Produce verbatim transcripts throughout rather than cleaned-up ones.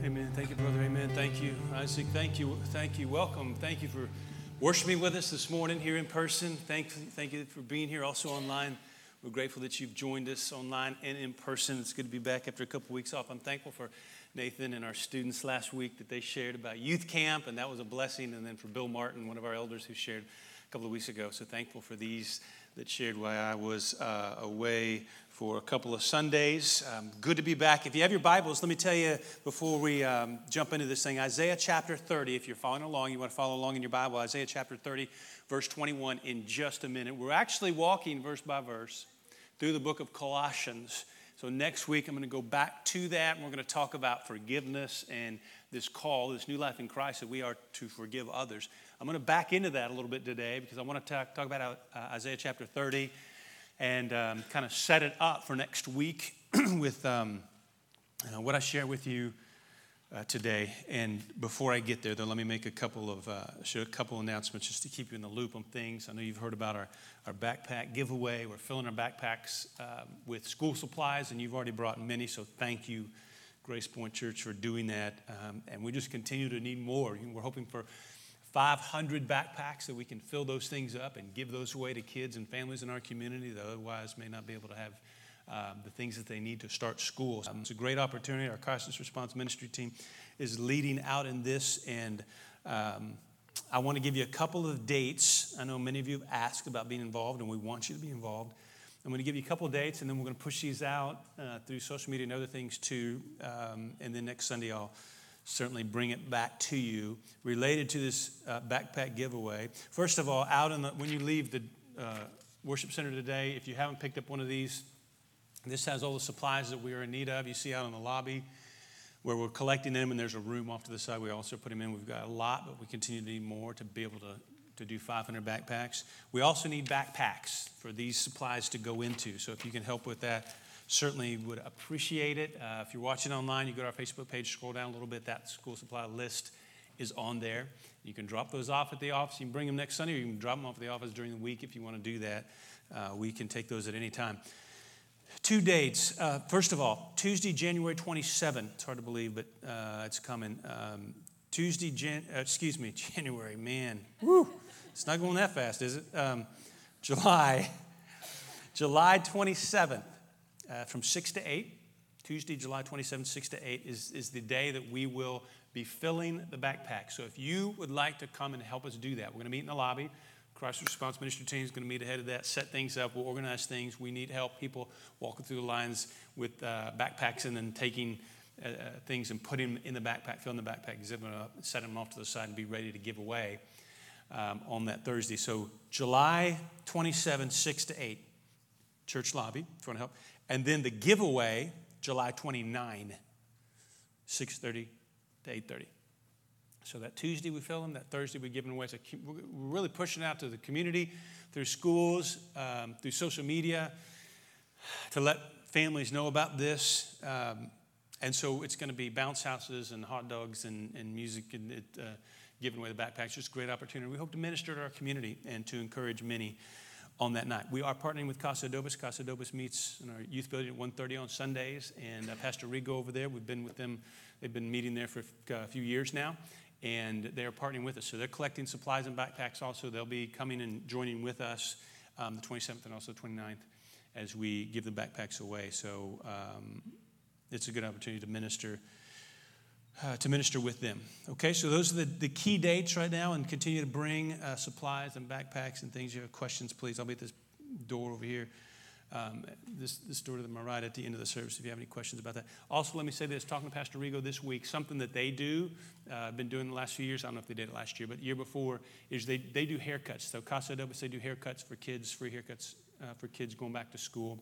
Amen. Thank you, brother. Amen. Thank you, Isaac. Thank you. Thank you. Welcome. Thank you for worshiping with us this morning here in person. Thank, thank you for being here also online. We're grateful that you've joined us online and in person. It's good to be back after a couple of weeks off. I'm thankful for Nathan and our students last week that they shared about youth camp, and that was a blessing. And then for Bill Martin, one of our elders who shared a couple of weeks ago. So thankful for these that shared while I was uh, away for a couple of Sundays. Um, good to be back. If you have your Bibles, let me tell you before we um, jump into this thing, Isaiah chapter thirty, if you're following along, you want to follow along in your Bible, Isaiah chapter thirty, verse twenty-one in just a minute. We're actually walking verse by verse through the book of Colossians. So next week, I'm going to go back to that, and we're going to talk about forgiveness and this call, this new life in Christ, that we are to forgive others. I'm going to back into that a little bit today because I want to talk, talk about uh, Isaiah chapter thirty and um, kind of set it up for next week with um, uh, what I share with you uh, today. And before I get there, though, let me make a couple of uh, share a couple announcements just to keep you in the loop on things. I know you've heard about our, our backpack giveaway. We're filling our backpacks uh, with school supplies, and you've already brought many, so thank you, Grace Point Church, for doing that. Um, and we just continue to need more. We're hoping for five hundred backpacks that we can fill those things up and give those away to kids and families in our community that otherwise may not be able to have um, the things that they need to start schools. Um, it's a great opportunity. Our crisis response ministry team is leading out in this, and um, I want to give you a couple of dates. I know many of you have asked about being involved, and we want you to be involved. I'm going to give you a couple of dates, and then we're going to push these out uh, through social media and other things too, um, and then next Sunday I'll certainly bring it back to you related to this uh, backpack giveaway. First of all, out in the, when you leave the uh, worship center today, if you haven't picked up one of these, this has all the supplies that we are in need of. You see out in the lobby where we're collecting them, and there's a room off to the side. We also put them in. We've got a lot, but we continue to need more to be able to, to do five hundred backpacks. We also need backpacks for these supplies to go into, so if you can help with that, certainly would appreciate it. Uh, if you're watching online, you go to our Facebook page, scroll down a little bit. That school supply list is on there. You can drop those off at the office. You can bring them next Sunday, or you can drop them off at the office during the week if you want to do that. Uh, we can take those at any time. Two dates. Uh, first of all, Tuesday, January twenty-seventh. It's hard to believe, but uh, it's coming. Um, Tuesday, Jan- uh, excuse me, January, man. Woo! It's not going that fast, is it? Um, July, July twenty-seventh. Uh, from six to eight, Tuesday, July twenty-seventh, six to eight is, is the day that we will be filling the backpack. So if you would like to come and help us do that, we're going to meet in the lobby. Crisis Response Ministry team is going to meet ahead of that, set things up. We'll organize things. We need help, people walking through the lines with uh, backpacks and then taking uh, uh, things and putting them in the backpack, filling the backpack, zipping them up, setting them off to the side and be ready to give away um, on that Thursday. So July twenty-seventh, six to eight, church lobby, if you want to help. And then the giveaway, July twenty-ninth, six thirty to eight thirty. So that Tuesday we fill them, that Thursday we're giving away. So we're really pushing out to the community through schools, um, through social media, to let families know about this. Um, and so it's going to be bounce houses and hot dogs and, and music and it, uh, giving away the backpacks. Just a great opportunity. We hope to minister to our community and to encourage many on that night. We are partnering with Casa Adobes. Casa Adobes meets in our youth building at one thirty on Sundays, and uh, Pastor Rigo over there, we've been with them, they've been meeting there for a few years now, and they're partnering with us. So they're collecting supplies and backpacks also. They'll be coming and joining with us um, the twenty-seventh and also the twenty-ninth as we give the backpacks away. So um, it's a good opportunity to minister Uh, to minister with them. Okay, so those are the, the key dates right now, and continue to bring uh, supplies and backpacks and things. If you have questions, please. I'll be at this door over here, um, this, this door to my right at the end of the service if you have any questions about that. Also, let me say this, talking to Pastor Rigo this week, something that they do, uh, I've been doing the last few years, I don't know if they did it last year, but the year before, is they, they do haircuts. So Casa Adobes, they do haircuts for kids, free haircuts uh, for kids going back to school.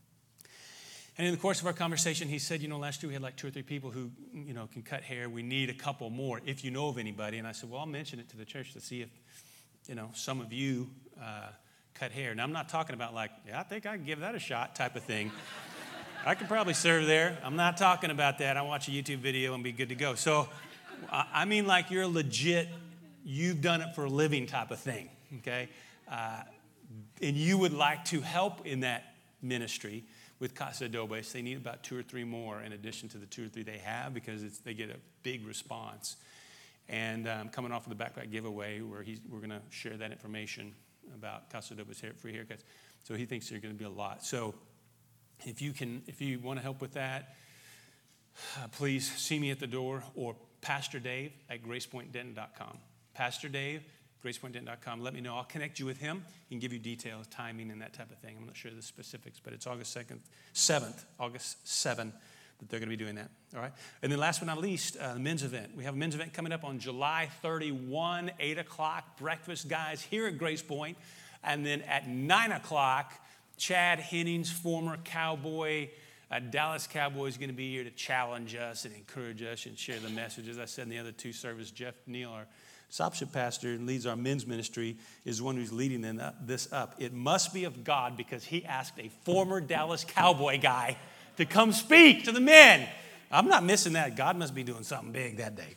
And in the course of our conversation, he said, you know, last year we had like two or three people who, you know, can cut hair. We need a couple more if you know of anybody. And I said, well, I'll mention it to the church to see if, you know, some of you uh, cut hair. Now, I'm not talking about like, yeah, I think I can give that a shot type of thing. I could probably serve there. I'm not talking about that. I watch a YouTube video and be good to go. So, I mean like you're legit, you've done it for a living type of thing, okay? Uh, and you would like to help in that ministry. with Casa Adobes. They need about two or three more in addition to the two or three they have because it's, they get a big response. And um, coming off of the backpack giveaway where he's, we're going to share that information about Casa Adobes hair, free haircuts. So he thinks there's going to be a lot. So if you can, if you want to help with that, uh, please see me at the door or Pastor Dave at grace point denton dot com. Pastor Dave, grace point denton dot com. Let me know. I'll connect you with him and give you details, timing, and that type of thing. I'm not sure the specifics, but it's August second, seventh, August seventh that they're going to be doing that. All right. And then last but not least, uh, the men's event. We have a men's event coming up on July thirty-first, eight o'clock. Breakfast, guys, here at Grace Point. And then at nine o'clock, Chad Hennings, former Cowboy, uh, Dallas Cowboy, is going to be here to challenge us and encourage us and share the message. As I said in the other two services, Jeff Neal, our discipleship pastor and leads our men's ministry, is the one who's leading this up. It must be of God because he asked a former Dallas Cowboy guy to come speak to the men. I'm not missing that. God must be doing something big that day.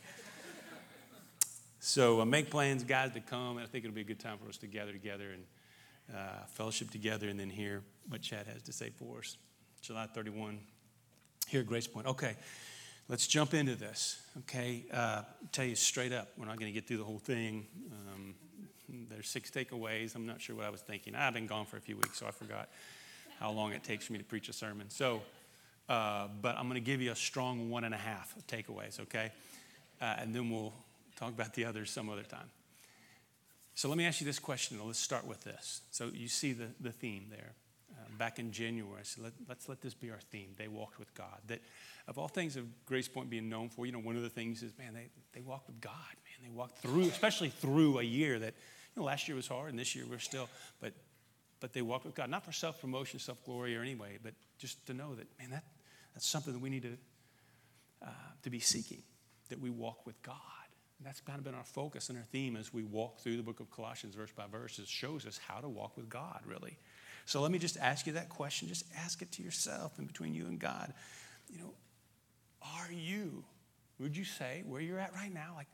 So uh, make plans, guys, to come. And I think it'll be a good time for us to gather together and uh, fellowship together and then hear what Chad has to say for us. July thirty-first, here at Grace Point. Okay, let's jump into this. Okay, uh, tell you straight up, we're not going to get through the whole thing. Um, there's six takeaways. I'm not sure what I was thinking. I've been gone for a few weeks, so I forgot how long it takes for me to preach a sermon. So, uh, but I'm going to give you a strong one and a half takeaways, okay? Uh, and then we'll talk about the others some other time. So let me ask you this question. Let's start with this. So you see the, the theme there. Uh, back in January, I said, let, let's let this be our theme. They walked with God. That of all things of Grace Point being known for, you know, one of the things is, man, they, they walked with God, man. They walked through, especially through a year that, you know, last year was hard and this year we're still, but but they walked with God. Not for self-promotion, self-glory or any way, but just to know that, man, that, that's something that we need to, uh, to be seeking, that we walk with God. And that's kind of been our focus and our theme as we walk through the book of Colossians verse by verse. It shows us how to walk with God, really. So let me just ask you that question. Just ask it to yourself and between you and God. You know, are you, would you say where you're at right now, like,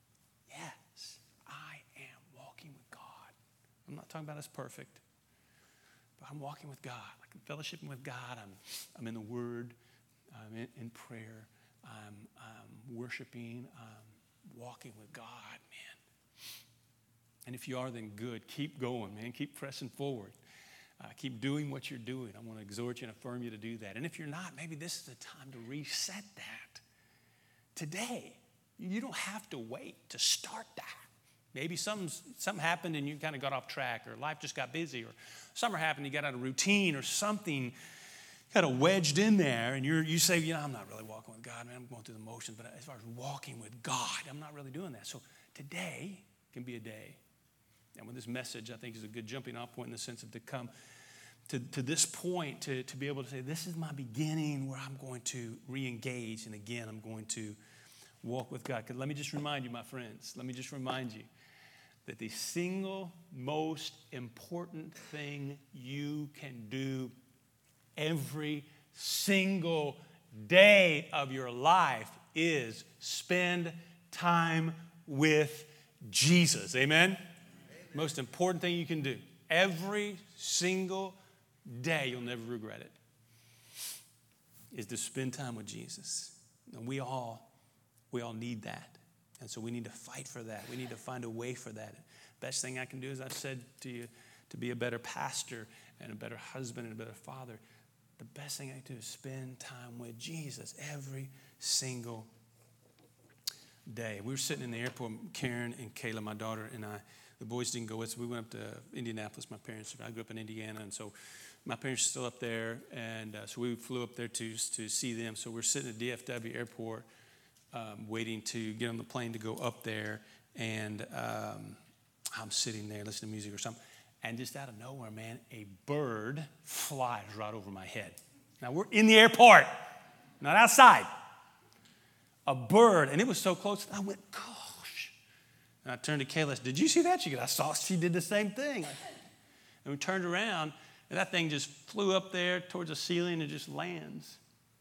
yes, I am walking with God. I'm not talking about us perfect, but I'm walking with God. Like I'm fellowshipping with God. I'm, I'm in the Word. I'm in, in prayer. I'm, I'm worshiping. I'm walking with God, man. And if you are, then good. Keep going, man. Keep pressing forward. Uh, keep doing what you're doing. I want to exhort you and affirm you to do that. And if you're not, maybe this is the time to reset that today. You don't have to wait to start that. Maybe something, something happened and you kind of got off track, or life just got busy, or summer happened, you got out of routine, or something kind of wedged in there, and you're, you say, you know, I'm not really walking with God, man. I'm going through the motions, but as far as walking with God, I'm not really doing that. So today can be a day. And with this message, I think is a good jumping off point in the sense of to come to, to this point, to, to be able to say, this is my beginning where I'm going to re-engage. And again, I'm going to walk with God. Because let me just remind you, my friends, let me just remind you that the single most important thing you can do every single day of your life is spend time with Jesus. Amen? Most important thing you can do. Every single day, you'll never regret it, is to spend time with Jesus. And we all, we all need that. And so we need to fight for that. We need to find a way for that. Best thing I can do, as I've said to you, to be a better pastor and a better husband and a better father, the best thing I can do is spend time with Jesus every single day. We were sitting in the airport, Karen and Kayla, my daughter, and I. The boys didn't go with us. We went up to Indianapolis. My parents, I grew up in Indiana, and so my parents are still up there. And uh, so we flew up there to, to see them. So we're sitting at D F W airport um, waiting to get on the plane to go up there. And um, I'm sitting there listening to music or something. And just out of nowhere, man, a bird flies right over my head. Now, we're in the airport, not outside. A bird, and it was so close, I went, gosh. And I turned to Kayla, I said, did you see that? She goes, I saw she did the same thing. And we turned around, and that thing just flew up there towards the ceiling and just lands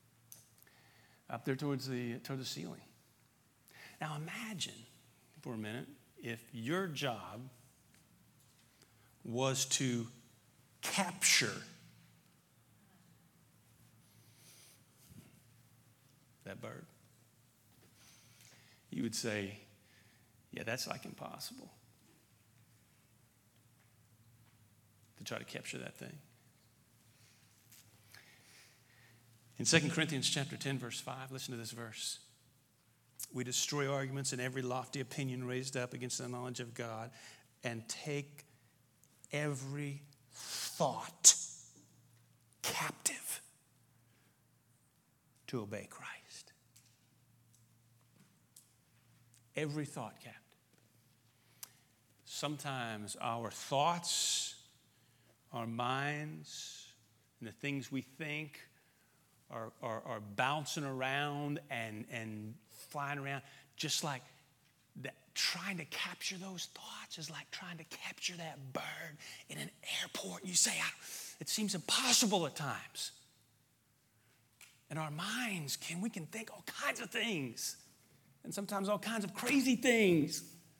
up there towards the, towards the ceiling. Now imagine for a minute if your job was to capture that bird. You would say, yeah, that's like impossible to try to capture that thing. In Second Corinthians chapter ten, verse five, listen to this verse. We destroy arguments and every lofty opinion raised up against the knowledge of God and take every thought captive to obey Christ. Every thought captive. Sometimes our thoughts, our minds, and the things we think are, are, are bouncing around and, and flying around, just like that. Trying to capture those thoughts is like trying to capture that bird in an airport. You say, it seems impossible at times. In our minds, can we can think all kinds of things, and sometimes all kinds of crazy things.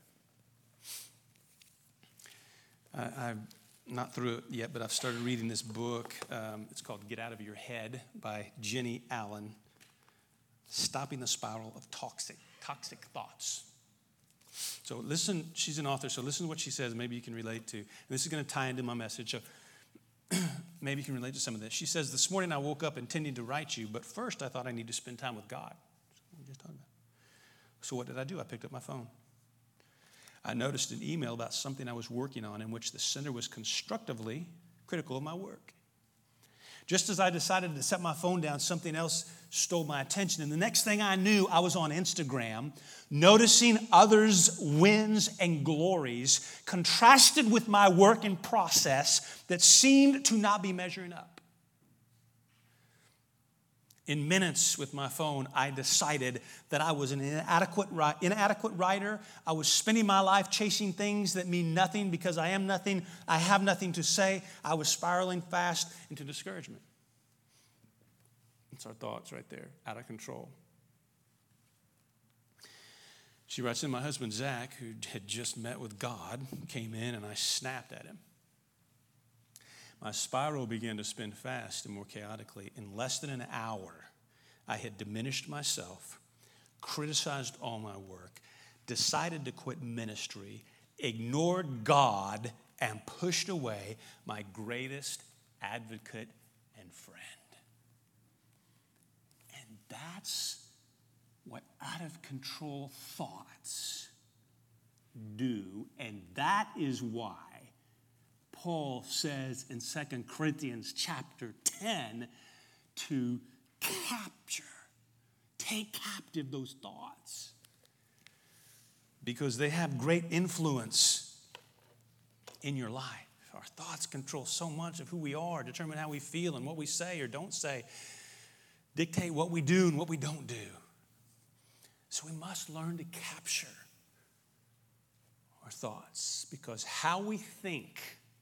I, I'm not through it yet, but I've started reading this book. Um, it's called Get Out of Your Head by Jenny Allen. Stopping the Spiral of Toxic, toxic Thoughts. So listen, she's an author, so listen to what she says. Maybe you can relate to. And this is going to tie into my message. So maybe you can relate to some of this. She says, this morning I woke up intending to write you, but first I thought I need to spend time with God. That's what we just talked about. So what did I do? I picked up my phone. I noticed an email about something I was working on in which the sender was constructively critical of my work. Just as I decided to set my phone down, something else stole my attention. And the next thing I knew, I was on Instagram, noticing others' wins and glories contrasted with my work and process that seemed to not be measuring up. In minutes with my phone, I decided that I was an inadequate, inadequate writer. I was spending my life chasing things that mean nothing because I am nothing. I have nothing to say. I was spiraling fast into discouragement. It's our thoughts right there, out of control. She writes in, my husband, Zach, who had just met with God, came in and I snapped at him. My spiral began to spin fast and more chaotically. In less than an hour, I had diminished myself, criticized all my work, decided to quit ministry, ignored God, and pushed away my greatest advocate and friend. And that's what out of control thoughts do, and that is why Paul says in Second Corinthians chapter ten to capture, take captive those thoughts, because they have great influence in your life. Our thoughts control so much of who we are, determine how we feel and what we say or don't say, dictate what we do and what we don't do. So we must learn to capture our thoughts, because how we think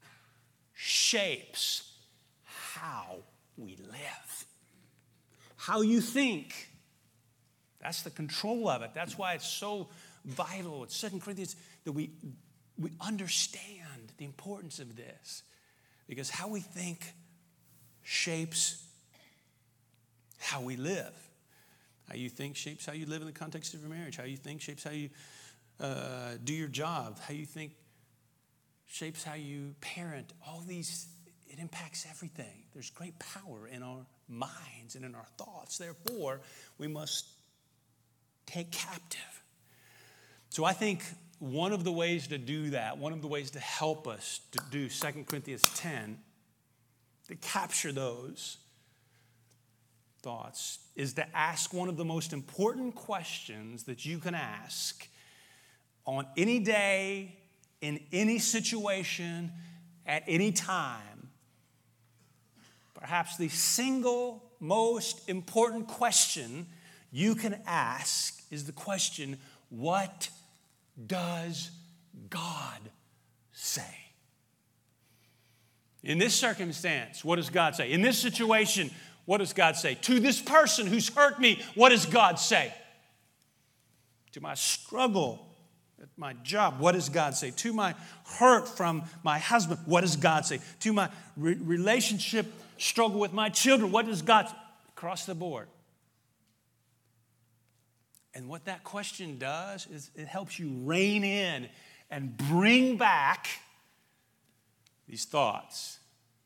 shapes how we live. How you think, that's the control of it. That's why it's so vital. It's Second Corinthians that we, we understand the importance of this, because how we think shapes how we live. How you think shapes how you live in the context of your marriage. How you think shapes how you uh, do your job. How you think shapes how you parent. All these, it impacts everything. There's great power in our minds and in our thoughts. Therefore, we must take captive. So I think one of the ways to do that, one of the ways to help us to do Second Corinthians ten, to capture those thoughts, is to ask one of the most important questions that you can ask on any day, in any situation, at any time. Perhaps the single most important question you can ask is the question, what does God say? In this circumstance, what does God say? In this situation, what does God say? To this person who's hurt me, what does God say? To my struggle at my job, what does God say? To my hurt from my husband, what does God say? To my re- relationship struggle with my children, what does God say? Across the board. And what that question does is it helps you rein in and bring back these thoughts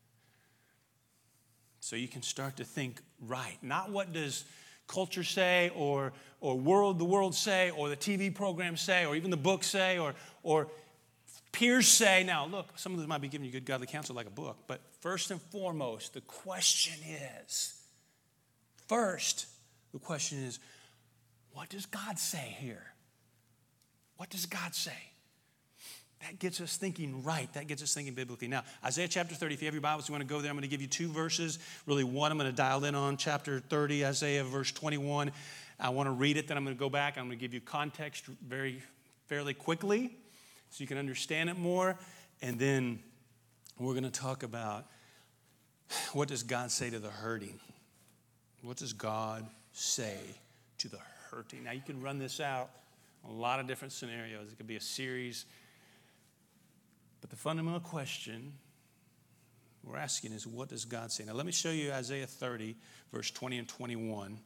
so you can start to think right. Not what does culture say or, or world, the world say or the T V program say or even the book say or, or peers say. Now, look, some of them might be giving you good godly counsel like a book, but first and foremost, the question is, first, the question is, what does God say here? What does God say? That gets us thinking right. That gets us thinking biblically. Now, Isaiah chapter thirty, if you have your Bibles, you want to go there, I'm going to give you two verses. Really, one I'm going to dial in on, chapter thirty, Isaiah verse twenty-one. I want to read it, then I'm going to go back. I'm going to give you context very, fairly quickly so you can understand it more. And then we're going to talk about what does God say to the hurting? What does God say to the hurting? Now, you can run this out a lot of different scenarios. It could be a series. But the fundamental question we're asking is, what does God say? Now, let me show you Isaiah thirty, verse twenty and twenty-one.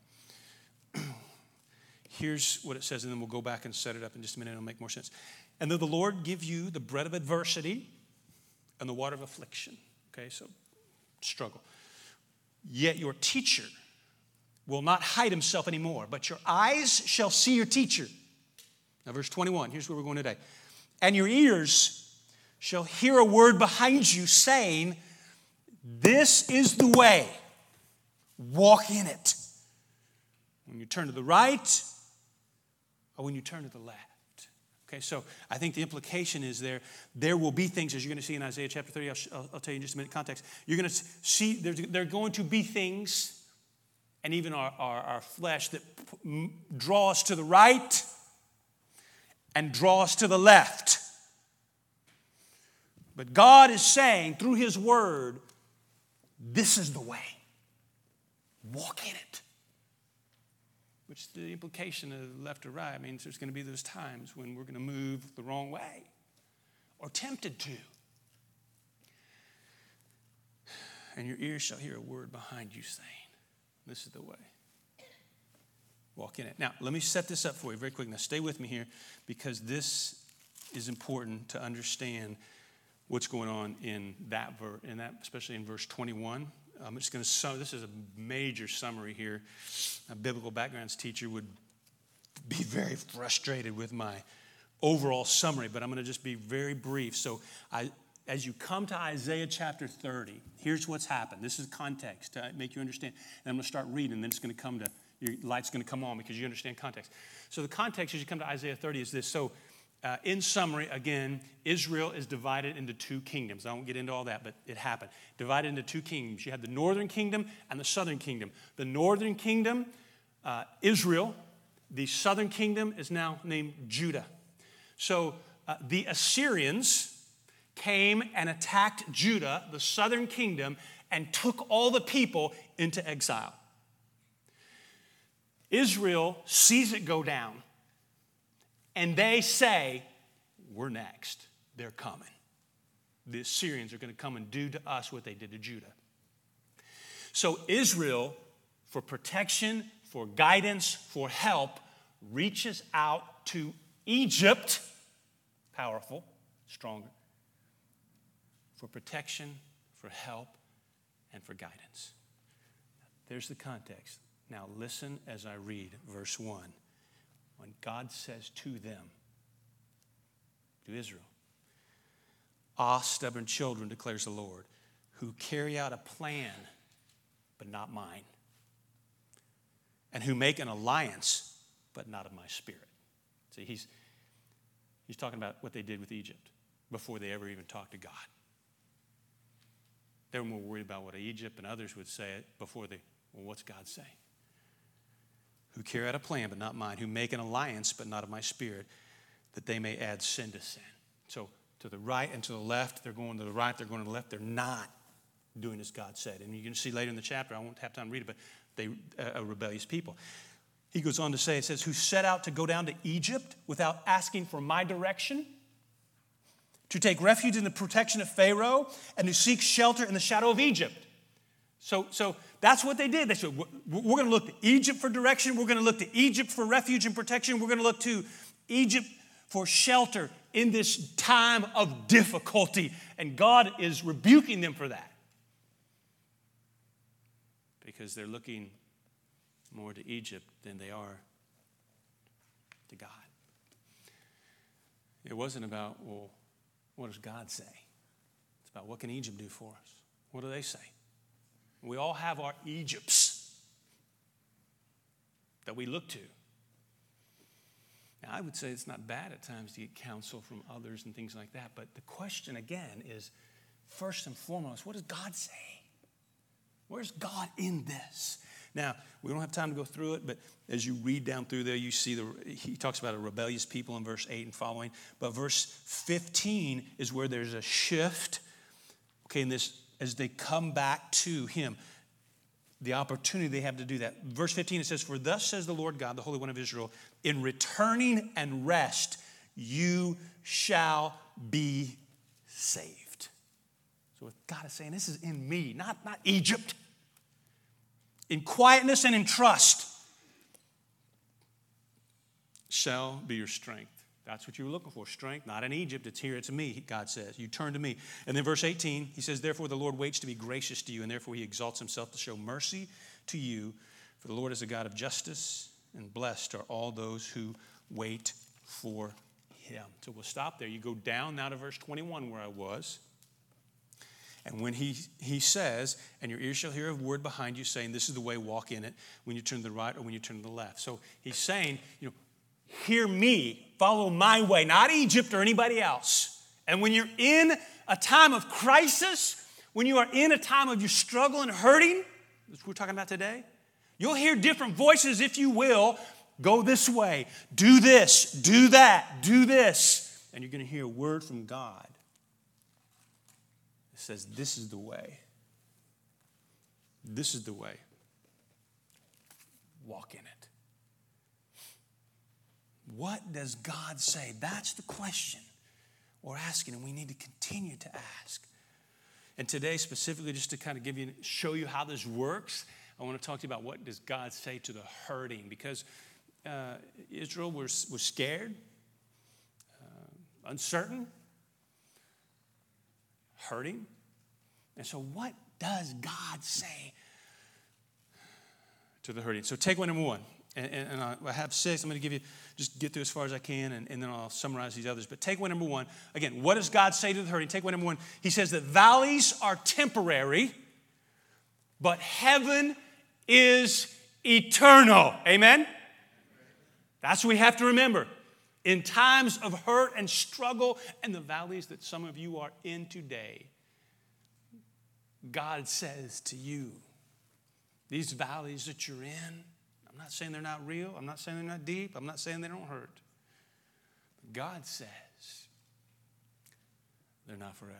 Here's what it says, and then we'll go back and set it up in just a minute. It'll make more sense. And though the Lord give you the bread of adversity and the water of affliction, okay, so struggle, yet your teacher will not hide himself anymore, but your eyes shall see your teacher. Now, verse twenty-one, here's where we're going today. And your ears shall hear a word behind you saying, this is the way, walk in it. When you turn to the right, or when you turn to the left. Okay, so I think the implication is there, there will be things, as you're going to see in Isaiah chapter thirty, I'll, I'll, I'll tell you in just a minute context. You're going to see, there, there are going to be things, and even our, our, our flesh, that draw us to the right and draw us to the left. But God is saying through His Word, this is the way. Walk in it. Which the implication of left or right means there's going to be those times when we're going to move the wrong way or tempted to. And your ears shall hear a word behind you saying, this is the way. Walk in it. Now, let me set this up for you very quick. Now, stay with me here because this is important to understand what's going on in that verse, in that, especially in verse twenty-one. I'm just going to sum. This is a major summary here. A biblical backgrounds teacher would be very frustrated with my overall summary, but I'm going to just be very brief. So, I, as you come to Isaiah chapter thirty, here's what's happened. This is context to make you understand. And I'm going to start reading, and then it's going to come to your light's going to come on because you understand context. So, the context as you come to Isaiah thirty is this. So. Uh, in summary, again, Israel is divided into two kingdoms. I won't get into all that, but it happened. Divided into two kingdoms. You had the northern kingdom and the southern kingdom. The northern kingdom, uh, Israel. The southern kingdom is now named Judah. So uh, the Assyrians came and attacked Judah, the southern kingdom, and took all the people into exile. Israel sees it go down. And they say, we're next. They're coming. The Assyrians are going to come and do to us what they did to Judah. So Israel, for protection, for guidance, for help, reaches out to Egypt, powerful, stronger, for protection, for help, and for guidance. There's the context. Now listen as I read verse one. When God says to them, to Israel, ah, stubborn children, declares the Lord, who carry out a plan, but not mine, and who make an alliance, but not of my spirit. See, he's, he's talking about what they did with Egypt before they ever even talked to God. They were more worried about what Egypt and others would say before they, well, what's God say? Who carry out a plan, but not mine, who make an alliance, but not of my spirit, that they may add sin to sin. So to the right and to the left, they're going to the right, they're going to the left, they're not doing as God said. And you can see later in the chapter, I won't have time to read it, but they uh, a rebellious people. He goes on to say, it says, who set out to go down to Egypt without asking for my direction, to take refuge in the protection of Pharaoh, and to seek shelter in the shadow of Egypt. So, so that's what they did. They said, we're, we're going to look to Egypt for direction. We're going to look to Egypt for refuge and protection. We're going to look to Egypt for shelter in this time of difficulty. And God is rebuking them for that. Because they're looking more to Egypt than they are to God. It wasn't about, well, what does God say? It's about what can Egypt do for us? What do they say? We all have our Egypts that we look to. Now, I would say it's not bad at times to get counsel from others and things like that, but the question again is, first and foremost, what does God say? Where's God in this? Now, we don't have time to go through it, but as you read down through there, you see the he talks about a rebellious people in verse eight and following. But verse fifteen is where there's a shift. Okay, in this, as they come back to him, the opportunity they have to do that. Verse fifteen, it says, "For thus says the Lord God, the Holy One of Israel, in returning and rest, you shall be saved." So what God is saying, this is in me, not, not Egypt. In quietness and in trust shall be your strength. That's what you were looking for, strength. Not in Egypt, it's here, it's me, God says. You turn to me. And then verse eighteen, he says, "Therefore the Lord waits to be gracious to you, and therefore he exalts himself to show mercy to you. For the Lord is a God of justice, and blessed are all those who wait for him." So we'll stop there. You go down now to verse twenty-one where I was. And when he, he says, "And your ears shall hear a word behind you saying, this is the way, walk in it, when you turn to the right or when you turn to the left." So he's saying, you know, hear me, follow my way, not Egypt or anybody else. And when you're in a time of crisis, when you are in a time of your struggle and hurting, that's what we're talking about today, you'll hear different voices, if you will, go this way, do this, do that, do this. And you're going to hear a word from God. It says, this is the way. This is the way. Walk in it. What does God say? That's the question we're asking, and we need to continue to ask. And today, specifically, just to kind of give you, show you how this works, I want to talk to you about what does God say to the hurting, because uh, Israel was, was scared, uh, uncertain, hurting. And so what does God say to the hurting? So takeaway number one, and, and, and I have six. I'm going to give you, just get through as far as I can, and, and then I'll summarize these others. But takeaway number one, again, what does God say to the hurting? Takeaway number one, he says that valleys are temporary, but heaven is eternal. Amen? That's what we have to remember. In times of hurt and struggle and the valleys that some of you are in today, God says to you, these valleys that you're in, I'm not saying they're not real. I'm not saying they're not deep. I'm not saying they don't hurt. But God says they're not forever.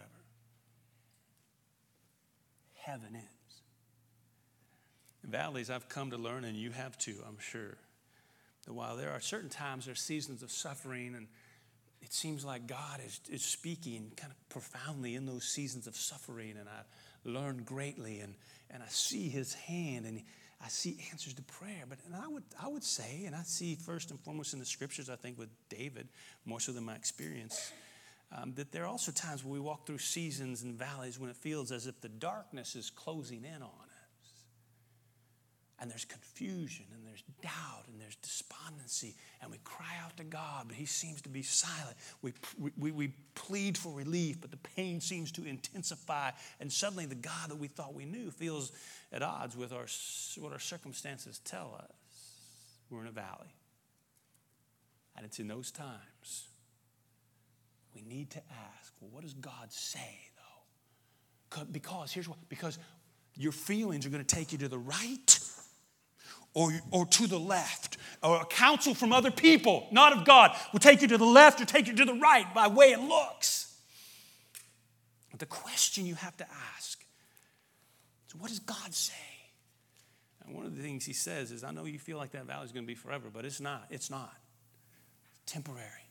Heaven is. Valleys, I've come to learn, and you have too, I'm sure, that while there are certain times, there are seasons of suffering, and it seems like God is, is speaking kind of profoundly in those seasons of suffering, and I've learned greatly, and, and I see his hand, and I see answers to prayer. But and I would I would say, and I see first and foremost in the scriptures, I think with David, more so than my experience, um, that there are also times where we walk through seasons and valleys when it feels as if the darkness is closing in on us. And there's confusion, and there's doubt, and there's despondency, and we cry out to God, but he seems to be silent. We, we, we plead for relief, but the pain seems to intensify, and suddenly the God that we thought we knew feels at odds with our, what our circumstances tell us. We're in a valley. And it's in those times we need to ask, well, what does God say, though? Because, here's what, because your feelings are going to take you to the right Or, or to the left, or a counsel from other people, not of God, will take you to the left or take you to the right by way it looks. But the question you have to ask is, what does God say? And one of the things he says is, I know you feel like that valley is going to be forever, but it's not. It's not. It's temporary.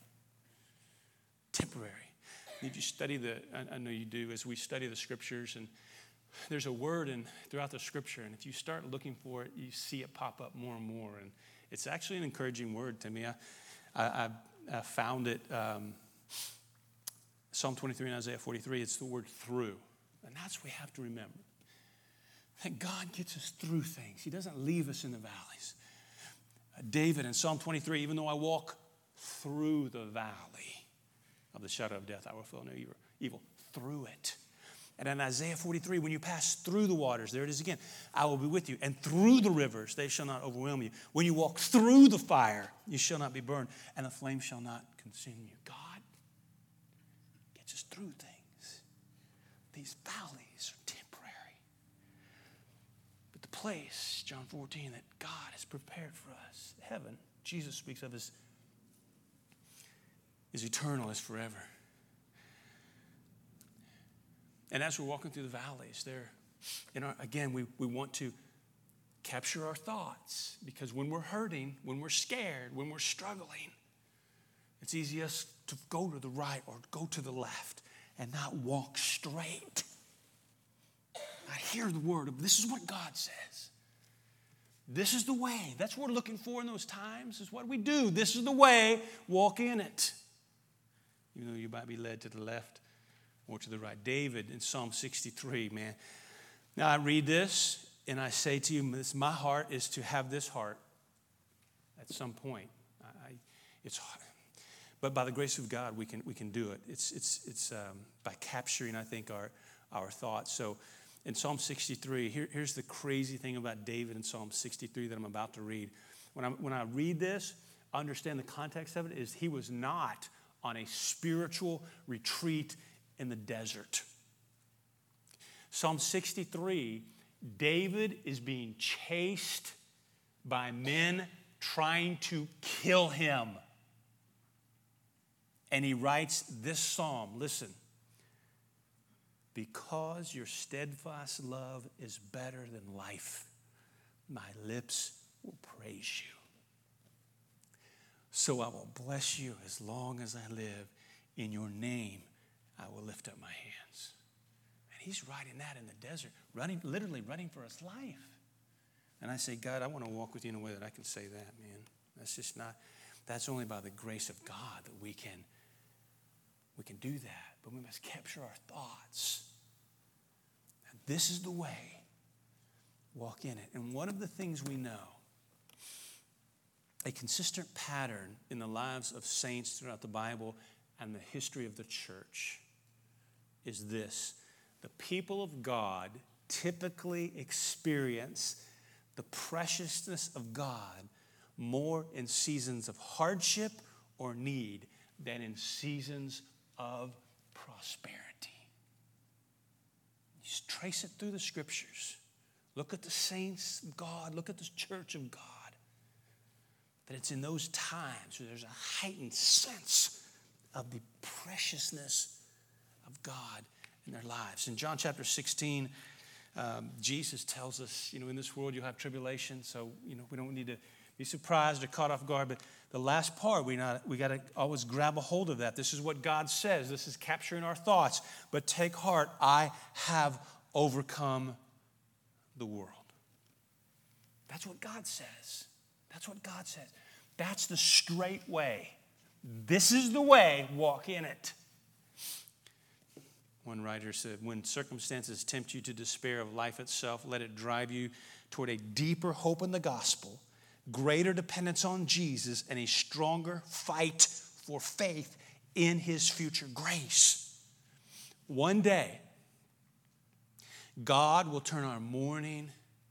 Temporary. Did you study the, I know you do, as we study the scriptures, and there's a word in throughout the scripture, and if you start looking for it, you see it pop up more and more. And it's actually an encouraging word to me. I, I, I found it, um, Psalm twenty-three and Isaiah forty-three, it's the word through. And that's what we have to remember. That God gets us through things. He doesn't leave us in the valleys. Uh, David in Psalm twenty-three, even though I walk through the valley of the shadow of death, I will feel no evil, evil through it. And in Isaiah forty-three, when you pass through the waters, there it is again, I will be with you. And through the rivers, they shall not overwhelm you. When you walk through the fire, you shall not be burned, and the flame shall not consume you. God gets us through things. These valleys are temporary. But the place, John fourteen, that God has prepared for us, heaven, Jesus speaks of as, is eternal, is forever. And as we're walking through the valleys, there, you know, again, we, we want to capture our thoughts, because when we're hurting, when we're scared, when we're struggling, it's easiest to go to the right or go to the left and not walk straight. I hear the word of, this is what God says. This is the way. That's what we're looking for in those times, is what we do. This is the way, walk in it. Even though you might be led to the left or to the right. David in Psalm sixty-three, man. Now I read this and I say to you, this, my heart is to have this heart at some point. I, it's hard. But by the grace of God, we can we can do it. It's it's it's um, by capturing, I think, our our thoughts. So in Psalm sixty-three, here, here's the crazy thing about David in Psalm sixty-three that I'm about to read. When I when I read this, I understand the context of it is he was not on a spiritual retreat in the desert. Psalm sixty-three, David is being chased by men trying to kill him. And he writes this psalm, listen, because your steadfast love is better than life, my lips will praise you. So I will bless you as long as I live. In your name, I will lift up my hands. And he's writing that in the desert, running, literally running for his life. And I say, God, I want to walk with you in a way that I can say that, man. That's just not, that's only by the grace of God that we can, we can do that. But we must capture our thoughts. And this is the way. Walk in it. And one of the things we know, a consistent pattern in the lives of saints throughout the Bible and the history of the church is this. The people of God typically experience the preciousness of God more in seasons of hardship or need than in seasons of prosperity. You just trace it through the scriptures. Look at the saints of God. Look at the church of God. That it's in those times where there's a heightened sense of the preciousness of God in their lives. In John chapter sixteen, um, Jesus tells us, you know, in this world you'll have tribulation, so, you know, we don't need to be surprised or caught off guard. But the last part, we not we got to always grab a hold of that. This is what God says. This is capturing our thoughts. But take heart, I have overcome the world. That's what God says. That's what God says. That's the straight way. This is the way, walk in it. One writer said, when circumstances tempt you to despair of life itself, let it drive you toward a deeper hope in the gospel, greater dependence on Jesus, and a stronger fight for faith in his future grace. One day, God will turn our mourning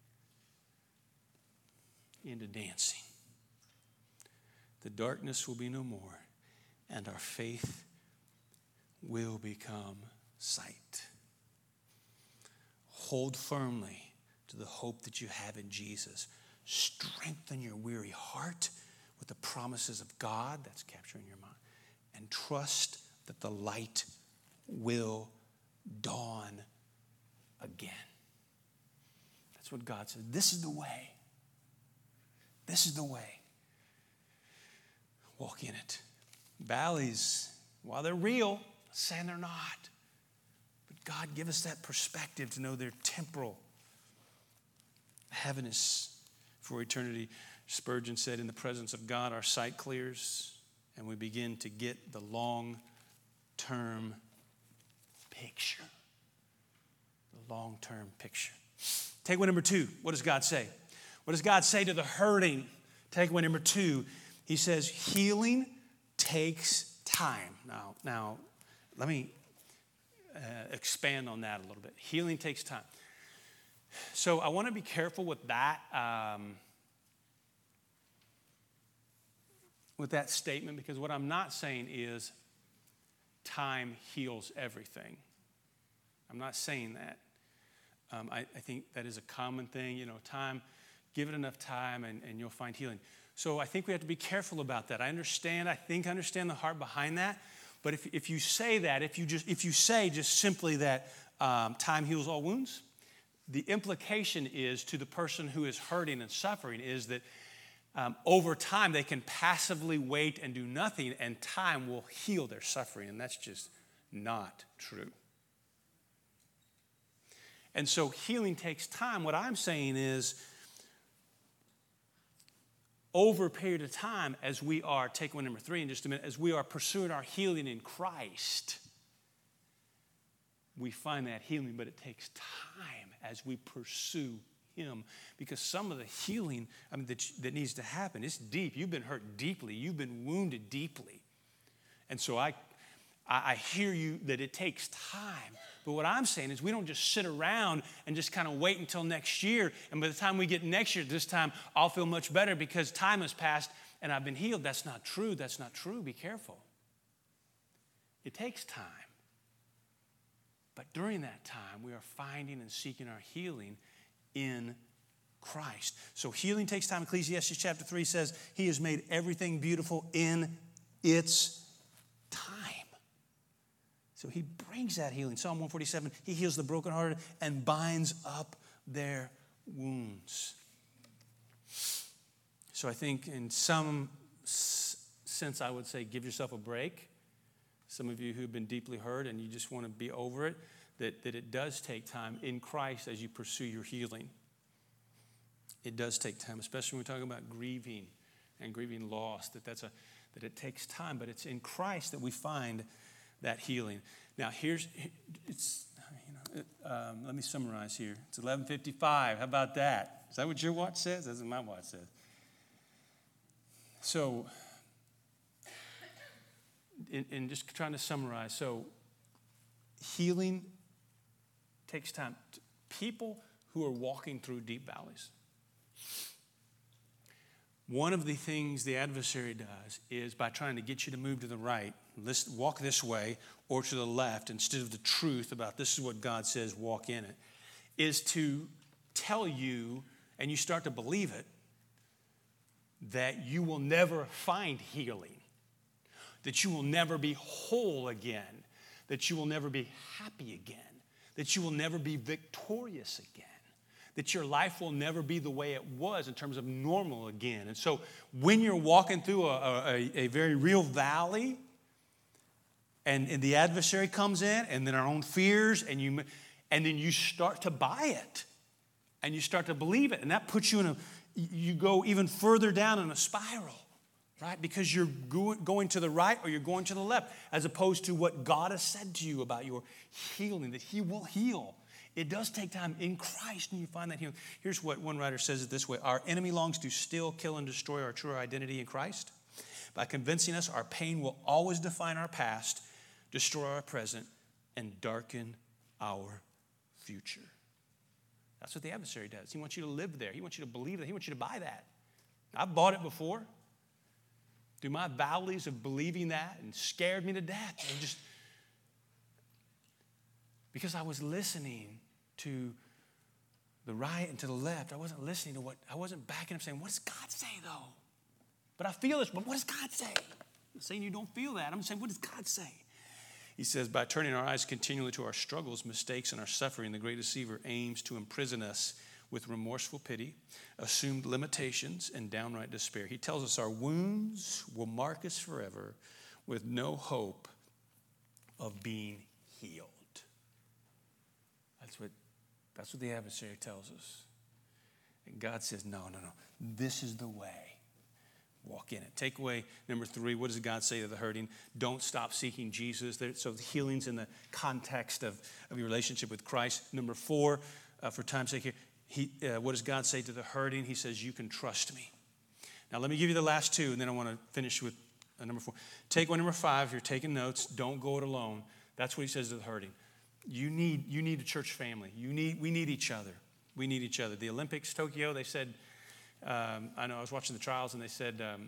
into dancing. The darkness will be no more, and our faith will become sight. Hold firmly to the hope that you have in Jesus. Strengthen your weary heart with the promises of God, that's capturing your mind, and trust that the light will dawn again. That's what God says. This is the way. This is the way. Walk in it. Valleys, while they're real, saying they're not. But God, give us that perspective to know they're temporal. Heaven is for eternity. Spurgeon said, in the presence of God, our sight clears, and we begin to get the long-term picture. The long-term picture. Takeaway number two, what does God say? What does God say to the hurting? Takeaway number two, he says, healing takes time. Now, now let me uh, expand on that a little bit. Healing takes time. So I want to be careful with that, um, with that statement, because what I'm not saying is time heals everything. I'm not saying that. Um, I, I think that is a common thing. You know, time, give it enough time and, and you'll find healing. So I think we have to be careful about that. I understand, I think I understand the heart behind that. But if, if you say that, if you just if you say just simply that um, time heals all wounds, the implication is to the person who is hurting and suffering is that um, over time they can passively wait and do nothing, and time will heal their suffering. And that's just not true. And so healing takes time. What I'm saying is, over a period of time, as we are, takeaway number three in just a minute, as we are pursuing our healing in Christ, we find that healing, but it takes time as we pursue Him. Because some of the healing, I mean, that, that needs to happen, it's deep. You've been hurt deeply. You've been wounded deeply. And so I, I, I hear you that it takes time. But what I'm saying is we don't just sit around and just kind of wait until next year. And by the time we get next year, this time I'll feel much better because time has passed and I've been healed. That's not true. That's not true. Be careful. It takes time. But during that time, we are finding and seeking our healing in Christ. So healing takes time. Ecclesiastes chapter three says, He has made everything beautiful in its time. So He brings that healing. Psalm one forty-seven, He heals the brokenhearted and binds up their wounds. So I think in some sense I would say give yourself a break. Some of you who've been deeply hurt and you just want to be over it, that, that it does take time in Christ as you pursue your healing. It does take time, especially when we're talking about grieving and grieving loss, that, that's a, that it takes time, but it's in Christ that we find that healing. Now, here's, it's, you know, um, let me summarize here. It's eleven fifty-five. How about that? Is that what your watch says? That's what my watch says. So, in, in just trying to summarize, so healing takes time. People who are walking through deep valleys, one of the things the adversary does is by trying to get you to move to the right, let's walk this way, or to the left, instead of the truth about this is what God says, walk in it, is to tell you, and you start to believe it, that you will never find healing, that you will never be whole again, that you will never be happy again, that you will never be victorious again, that your life will never be the way it was in terms of normal again. And so when you're walking through a, a, a very real valley, and, and the adversary comes in, and then our own fears, and you, and then you start to buy it, and you start to believe it, and that puts you in a, you go even further down in a spiral, right? Because you're go, going to the right or you're going to the left, as opposed to what God has said to you about your healing, that He will heal. It does take time in Christ, and you find that healing. Here's what one writer says it this way: our enemy longs to steal, kill, and destroy our true identity in Christ. By convincing us our pain will always define our past, destroy our present, and darken our future. That's what the adversary does. He wants you to live there. He wants you to believe that. He wants you to buy that. I've bought it before. Through my valleys of believing that, and scared me to death. And just because I was listening to the right and to the left. I wasn't listening to what, I wasn't backing up saying, what does God say though? But I feel this, but what does God say? I'm saying you don't feel that. I'm saying, what does God say? He says, by turning our eyes continually to our struggles, mistakes, and our suffering, the great deceiver aims to imprison us with remorseful pity, assumed limitations, and downright despair. He tells us our wounds will mark us forever with no hope of being healed. That's what, that's what the adversary tells us. And God says, no, no, no. This is the way. Walk in it. Takeaway number three, what does God say to the hurting? Don't stop seeking Jesus. There, so the healing's in the context of, of your relationship with Christ. Number four, uh, for time's sake here, he, uh, what does God say to the hurting? He says, you can trust me. Now let me give you the last two, and then I want to finish with uh, number four. Takeaway number five, if you're taking notes, don't go it alone. That's what he says to the hurting. You need, you need a church family. You need, we need each other. We need each other. The Olympics, Tokyo, they said, um, I know I was watching the trials, and they said um,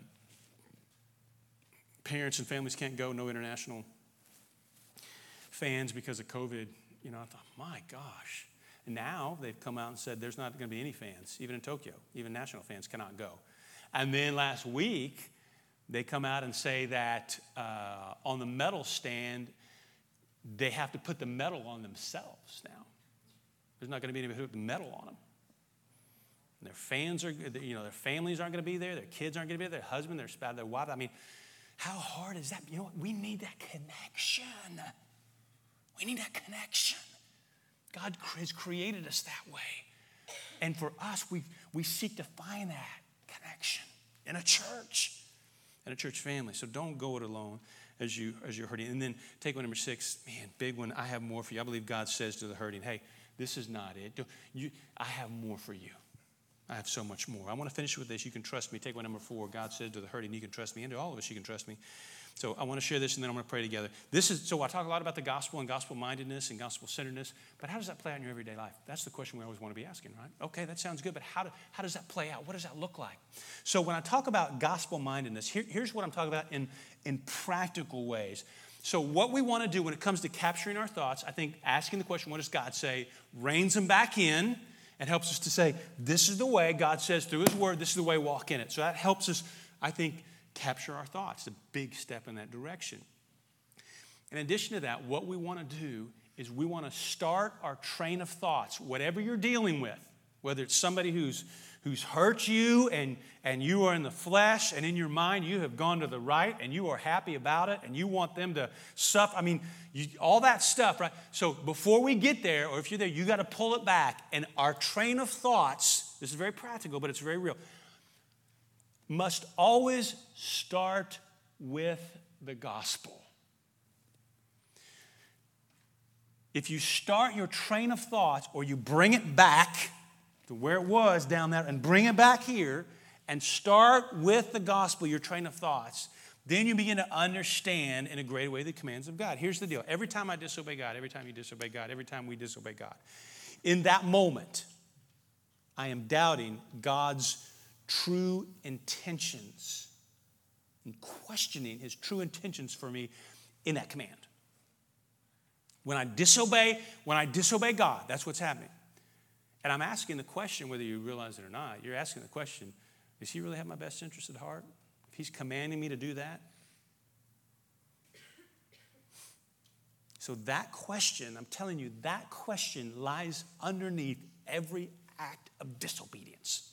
parents and families can't go, no international fans because of COVID. You know, I thought, my gosh. And now they've come out and said there's not going to be any fans, even in Tokyo. Even national fans cannot go. And then last week, they come out and say that uh, on the medal stand, they have to put the medal on themselves now. There's not going to be anybody who put the medal on them. And their fans are, you know, their families aren't going to be there. Their kids aren't going to be there. Their husband, their spouse, their wife. I mean, how hard is that? You know what? We need that connection. We need that connection. God has created us that way. And for us, we we seek to find that connection in a church, in a church family. So don't go it alone as, you, as you're hurting. And then takeaway number six, man, big one. I have more for you. I believe God says to the hurting, hey, this is not it. Don't, you, I have more for you. I have so much more. I want to finish with this. You can trust me. Takeaway number four, God says to the hurting, you can trust me. And to all of us, you can trust me. So I want to share this, and then I'm going to pray together. This is so I talk a lot about the gospel and gospel-mindedness and gospel-centeredness, but how does that play out in your everyday life? That's the question we always want to be asking, right? Okay, that sounds good, but how, do, how does that play out? What does that look like? So when I talk about gospel-mindedness, here, here's what I'm talking about in, in practical ways. So what we want to do when it comes to capturing our thoughts, I think asking the question, what does God say, reins them back in and helps us to say, this is the way God says through his word, this is the way, walk in it. So that helps us, I think, capture our thoughts, a big step in that direction. In addition to that, what we want to do is we want to start our train of thoughts, whatever you're dealing with, whether it's somebody who's who's hurt you and, and you are in the flesh and in your mind you have gone to the right and you are happy about it and you want them to suffer. I mean, you, all that stuff, right? So before we get there, or if you're there, you got to pull it back. And our train of thoughts, this is very practical, but it's very real, must always start with the gospel. If you start your train of thoughts or you bring it back to where it was down there and bring it back here and start with the gospel, your train of thoughts, then you begin to understand in a great way the commands of God. Here's the deal. Every time I disobey God, every time you disobey God, every time we disobey God, in that moment, I am doubting God's true intentions and questioning his true intentions for me in that command. When I disobey, when I disobey God, that's what's happening. And I'm asking the question, whether you realize it or not, you're asking the question, does he really have my best interest at heart? If he's commanding me to do that? So that question, I'm telling you, that question lies underneath every act of disobedience.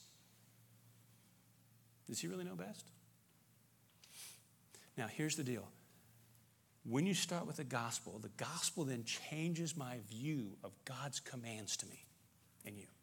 Does he really know best? Now, here's the deal. When you start with the gospel, the gospel then changes my view of God's commands to me and you.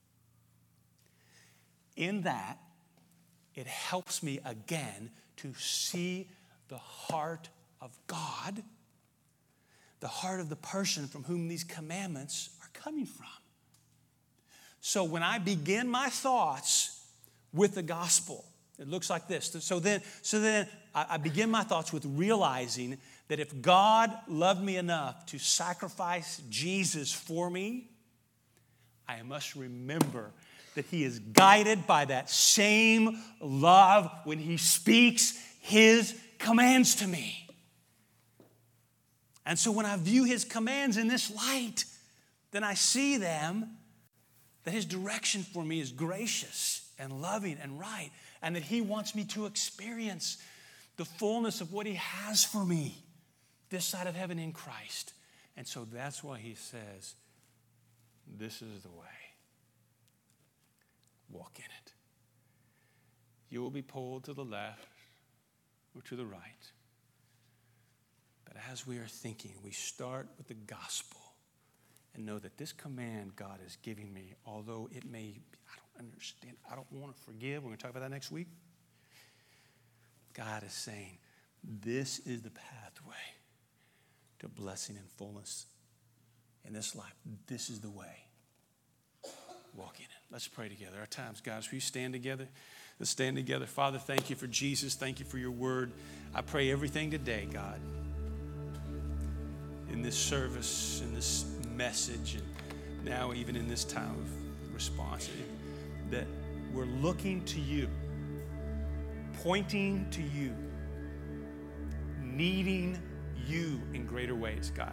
In that, it helps me again to see the heart of God, the heart of the person from whom these commandments are coming from. So when I begin my thoughts with the gospel, it looks like this. So then, so then I begin my thoughts with realizing that if God loved me enough to sacrifice Jesus for me, I must remember that he is guided by that same love when he speaks his commands to me. And so when I view his commands in this light, then I see them, that his direction for me is gracious and loving and right, and that he wants me to experience the fullness of what he has for me this side of heaven in Christ. And so that's why he says, this is the way. Walk in it. You will be pulled to the left or to the right. But as we are thinking, we start with the gospel. and know that this command God is giving me, although it may, I don't understand, I don't want to forgive. We're going to talk about that next week. God is saying, this is the pathway to blessing and fullness in this life. This is the way. Walk in it. Let's pray together. Our times, guys, will you stand together? Let's stand together. Father, thank you for Jesus. Thank you for your word. I pray everything today, God, in this service, in this message, and now even in this time of response, that we're looking to you, pointing to you, needing you in greater ways, God.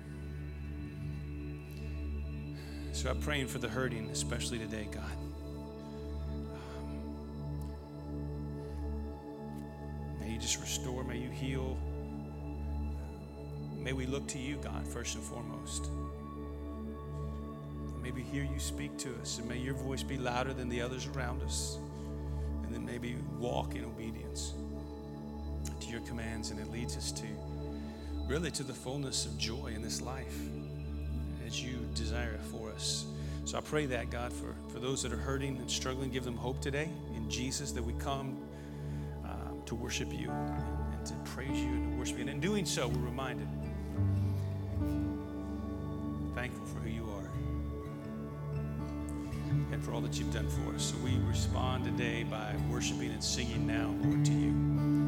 So I'm praying for the hurting, especially today, God. Um, may you just restore, may you heal. May we look to you, God, first and foremost. May we hear you speak to us, and may your voice be louder than the others around us. And then maybe walk in obedience to your commands, and it leads us to really to the fullness of joy in this life as you desire it for us. So I pray that, God, for, for those that are hurting and struggling, give them hope today in Jesus, that we come um, to worship you and, and to praise you and to worship you. And in doing so, we're reminded, thankful for who you are and for all that you've done for us. So we respond today by worshiping and singing now, Lord, to you.